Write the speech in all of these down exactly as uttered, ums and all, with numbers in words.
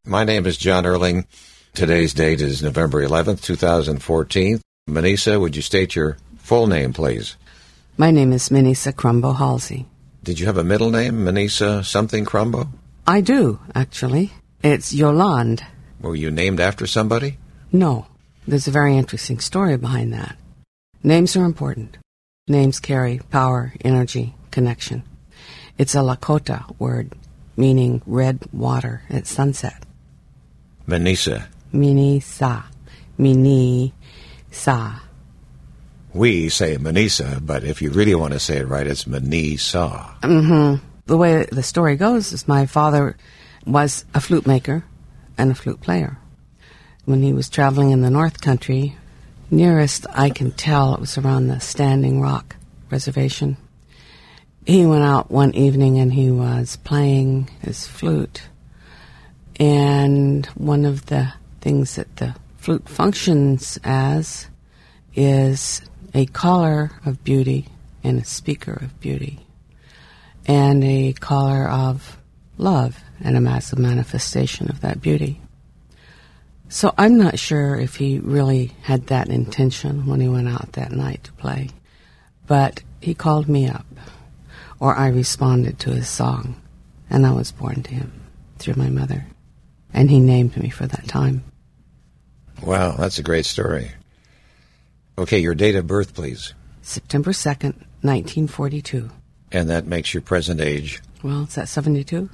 My name is John Erling. Today's date is November eleventh, two thousand fourteen. Manisa, would you state your full name, please? My name is Manisa Crumbo Halsey. Did you have a middle name, Manisa something Crumbo? I do, actually. It's Yolande. Were you named after somebody? No. There's a very interesting story behind that. Names are important. Names carry power, energy, connection. It's a Lakota word, meaning red water at sunset. Manisa. Minisa. Mini-sa. We say Manisa, but if you really want to say it right, it's Manisa. Mm-hmm. The way the story goes is my father was a flute maker and a flute player. When he was traveling in the North Country, nearest I can tell it was around the Standing Rock Reservation. He went out one evening and he was playing his flute. And one of the things that the flute functions as is a caller of beauty and a speaker of beauty. And a caller of love and a massive manifestation of that beauty. So I'm not sure if he really had that intention when he went out that night to play. But he called me up, or I responded to his song, and I was born to him through my mother. And he named me for that time. Wow, that's a great story. Okay, your date of birth, please. September second, nineteen forty-two. And that makes your present age? Well, it's at seventy-two.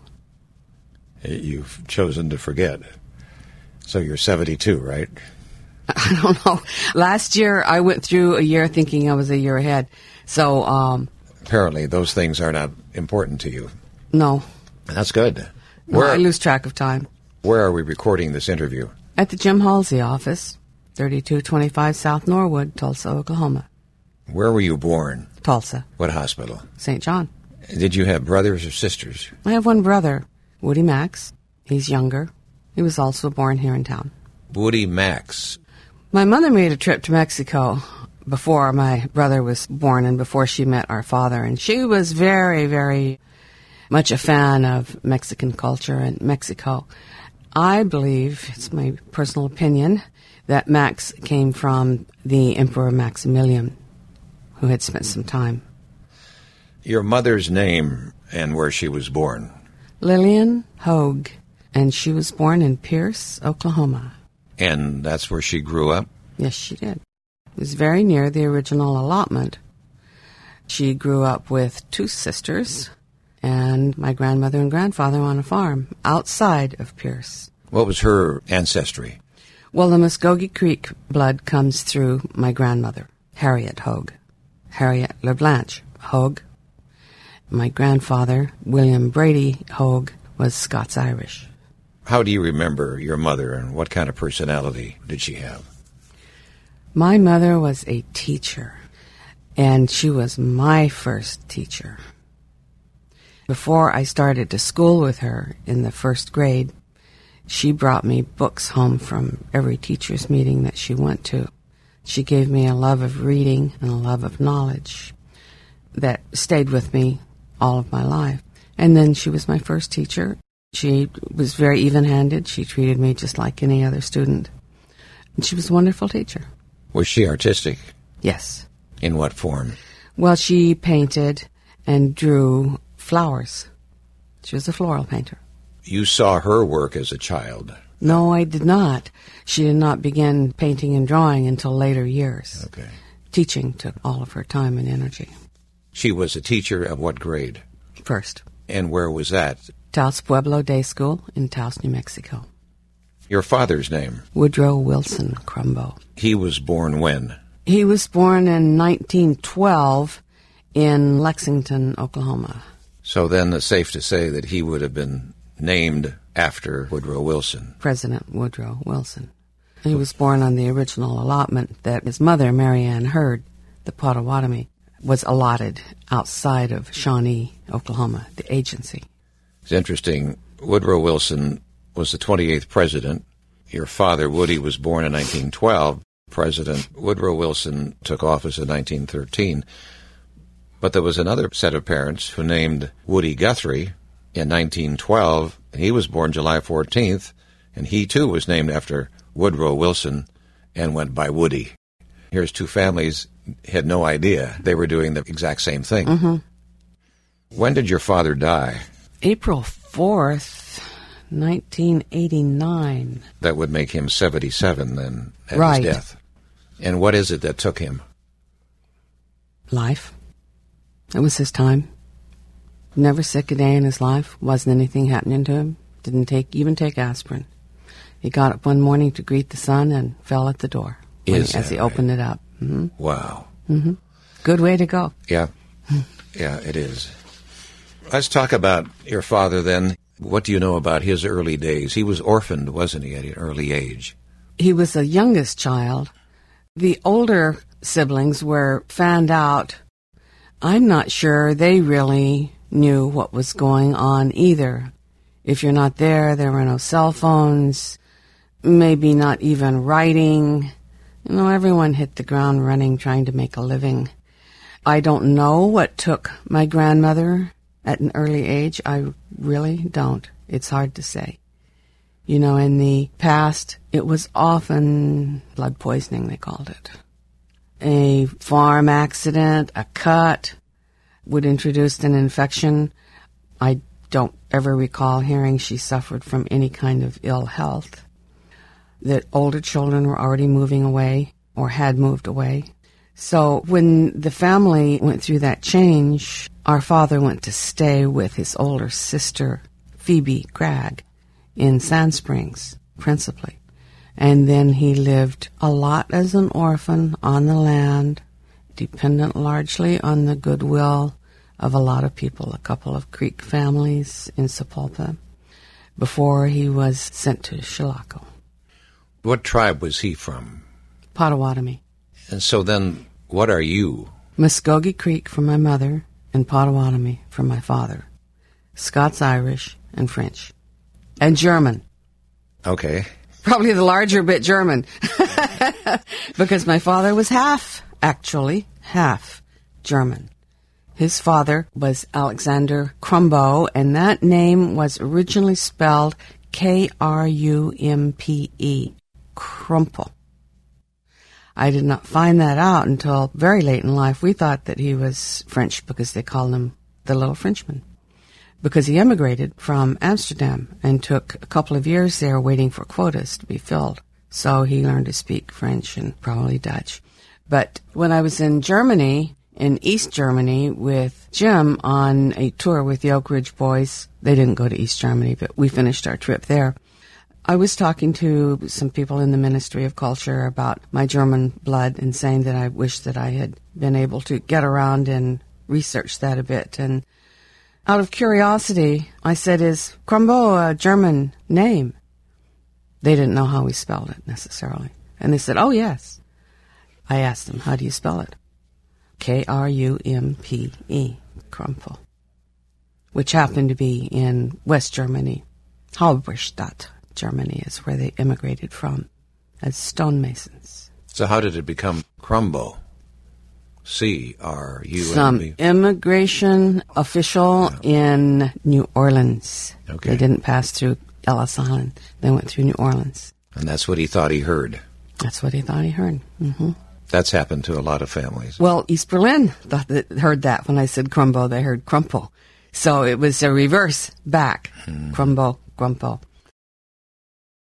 You've chosen to forget. So you're seventy-two, right? I don't know. Last year, I went through a year thinking I was a year ahead. So, um... apparently, those things are not important to you. No. That's good. No, where, I lose track of time. Where are we recording this interview? At the Jim Halsey office, thirty-two twenty-five South Norwood, Tulsa, Oklahoma. Where were you born? Tulsa. What hospital? Saint John. Did you have brothers or sisters? I have one brother, Woody Max. He's younger. He was also born here in town. Woody Max. My mother made a trip to Mexico before my brother was born and before she met our father. And she was very, very much a fan of Mexican culture and Mexico. I believe, it's my personal opinion, that Max came from the Emperor Maximilian, who had spent some time. Your mother's name and where she was born? Lillian Hogue. And she was born in Pierce, Oklahoma. And that's where she grew up? Yes, she did. It was very near the original allotment. She grew up with two sisters and my grandmother and grandfather on a farm outside of Pierce. What was her ancestry? Well, the Muskogee Creek blood comes through my grandmother, Harriet Hogue. Harriet LeBlanche Hogue. My grandfather, William Brady Hogue, was Scots-Irish. How do you remember your mother, and what kind of personality did she have? My mother was a teacher, and she was my first teacher. Before I started to school with her in the first grade, she brought me books home from every teacher's meeting that she went to. She gave me a love of reading and a love of knowledge that stayed with me all of my life. And then she was my first teacher. She was very even-handed. She treated me just like any other student. And she was a wonderful teacher. Was she artistic? Yes. In what form? Well, she painted and drew flowers. She was a floral painter. You saw her work as a child? No, I did not. She did not begin painting and drawing until later years. Okay. Teaching took all of her time and energy. She was a teacher of what grade? First. And where was that? Taos Pueblo Day School in Taos, New Mexico. Your father's name? Woodrow Wilson Crumbo. He was born when? He was born in nineteen twelve in Lexington, Oklahoma. So then it's safe to say that he would have been named after Woodrow Wilson. President Woodrow Wilson. He was born on the original allotment that his mother, Mary Ann Hurd, the Potawatomi, was allotted outside of Shawnee, Oklahoma, the agency. It's interesting. Woodrow Wilson was the twenty-eighth president. Your father, Woody, was born in nineteen twelve. President Woodrow Wilson took office in nineteen thirteen. But there was another set of parents who named Woody Guthrie in nineteen twelve. He was born July fourteenth. And he, too, was named after Woodrow Wilson and went by Woody. Here's two families had no idea they were doing the exact same thing. Mm-hmm. When did your father die? April fourth, nineteen eighty-nine. That would make him seventy-seven then at Right. his death. And what is it that took him? Life. It was his time. Never sick a day in his life. Wasn't anything happening to him. Didn't take even take aspirin. He got up one morning to greet the sun and fell at the door when, Is as that he right? opened it up. Mm-hmm. Wow. Mm-hmm. Good way to go. Yeah. Yeah, it is. Let's talk about your father then. What do you know about his early days? He was orphaned, wasn't he, at an early age? He was the youngest child. The older siblings were found out. I'm not sure they really knew what was going on either. If you're not there, there were no cell phones, maybe not even writing. You know, everyone hit the ground running trying to make a living. I don't know what took my grandmother at an early age. I really don't. It's hard to say. You know, in the past, it was often blood poisoning, they called it. A farm accident, a cut, would introduce an infection. I don't ever recall hearing she suffered from any kind of ill health. That older children were already moving away or had moved away. So when the family went through that change, our father went to stay with his older sister, Phoebe Cragg, in Sand Springs, principally. And then he lived a lot as an orphan on the land, dependent largely on the goodwill of a lot of people, a couple of Creek families in Sapulpa, before he was sent to Chilocco. What tribe was he from? Potawatomi. And so then, what are you? Muskogee Creek from my mother and Potawatomi from my father. Scots-Irish and French. And German. Okay. Probably the larger bit German. Because my father was half, actually, half German. His father was Alexander Crumbo, and that name was originally spelled K R U M P E, Krumple. I did not find that out until very late in life. We thought that he was French because they called him the Little Frenchman, because he emigrated from Amsterdam and took a couple of years there waiting for quotas to be filled. So he learned to speak French and probably Dutch. But when I was in Germany, in East Germany, with Jim on a tour with the Oak Ridge Boys, they didn't go to East Germany, but we finished our trip there. I was talking to some people in the Ministry of Culture about my German blood and saying that I wish that I had been able to get around and research that a bit. And out of curiosity, I said, is Crumbo a German name? They didn't know how we spelled it necessarily. And they said, oh, yes. I asked them, how do you spell it? K R U M P E, Krumple, which happened to be in West Germany. Halberstadt, Germany, is where they immigrated from as stonemasons. So how did it become Crumbo? C R U M B. Some immigration official yeah. in New Orleans. Okay. They didn't pass through Ellis Island. They went through New Orleans. And that's what he thought he heard. That's what he thought he heard. Mm-hmm. That's happened to a lot of families. Well, East Berlin thought that, heard that. When I said Crumbo, they heard Crumple. So it was a reverse back. Hmm. Crumbo, Crumpo.